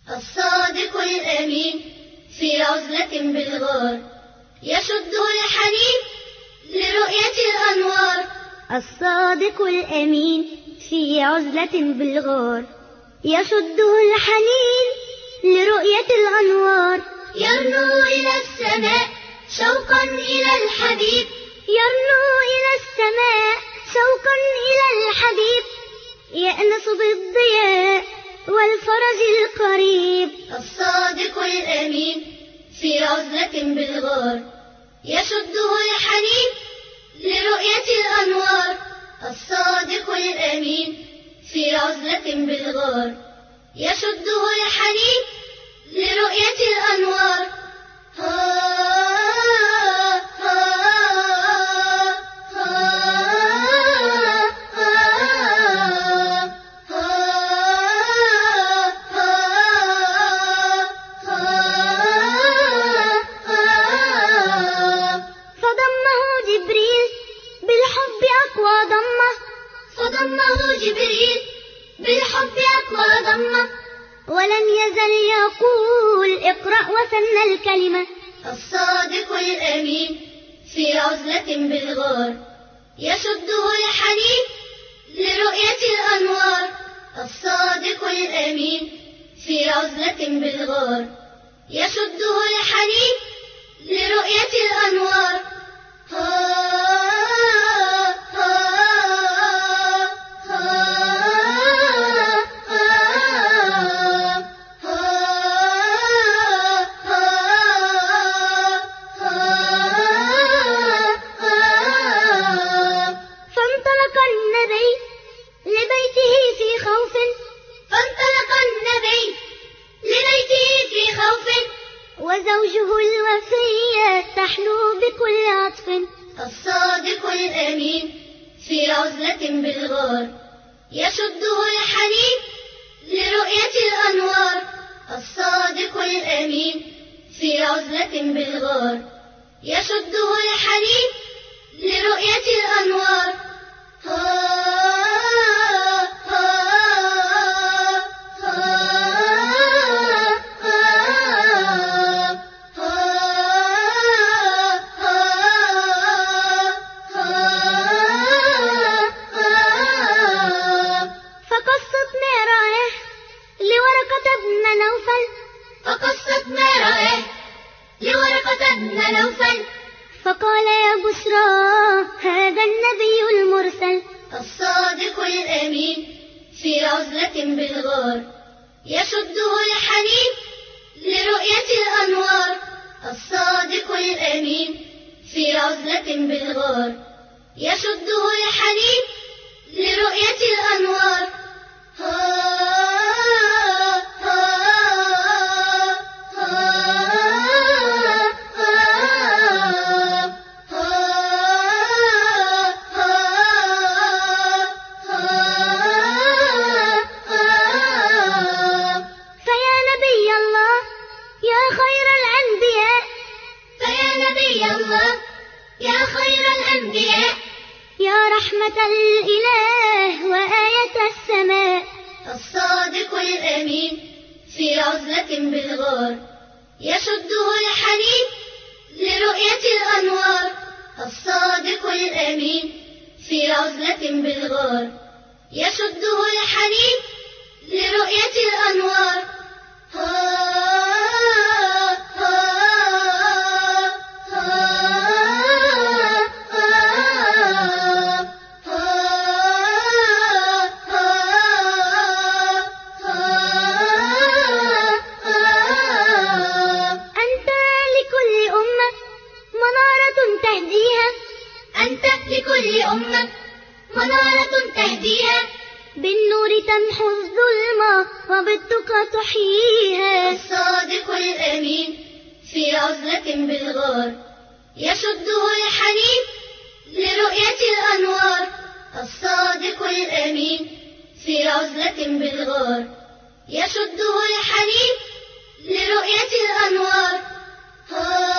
الصادق الأمين في عزلة بالغار يشده الحنين لرؤية الأنوار. الصادق الأمين في عزلة بالغار يشده الحنين لرؤية الأنوار. يرنو إلى السماء شوقا إلى الحبيب، يرنو إلى السماء شوقا إلى الحبيب، يأنس بالضياء والفرج القريب. الصادق الأمين في عزلة بالغار يشده الحنين لرؤية الأنوار. الصادق الأمين في عزلة بالغار يشده الحنين لرؤية الأنوار. فضمه جبريل بالحب أقوى ضمه، ولم يزل يقول اقرأ وثنى الكلمة. الصادق الأمين في عزلة بالغار يشده الحنين لرؤية الأنوار. الصادق الأمين في عزلة بالغار يشده الحنين لرؤية الأنوار. فانطلق النبي لبيته في خوف، وزوجه الوفية تحلو بكل عطف. الصادق الأمين في عزلة بالغار يشده الحنين لرؤية الأنوار. الصادق الأمين في عزلة بالغار يشده الحنين لرؤية الأنوار. فقصت مرايه لورقة بن نوفل، فقال يا بشرى هذا النبي المرسل. الصادق الأمين في عزلة بالغار يشده الحنين لرؤية الأنوار. الصادق الأمين في عزلة بالغار يشده الحنين لرؤية الأنوار. فيا نبي الله يا خير الأنبياء، فيا نبي الله يا خير الأنبياء، يا رحمة الإله وآية السماء. الصادق الأمين في عزلة بالغار يشده الحنين لرؤية الأنوار. الصادق الأمين في عزلة بالغار يشده الحنين لرؤية الأنوار. أنت لكل أمة منارة تهديها، بالنور تمحو الظلمة وبالتقى تحييها. الصادق الأمين في عزلة بالغار يشده الحنين لرؤية الأنوار. الصادق الأمين في عزلة بالغار يشده الحنين لرؤية الأنوار.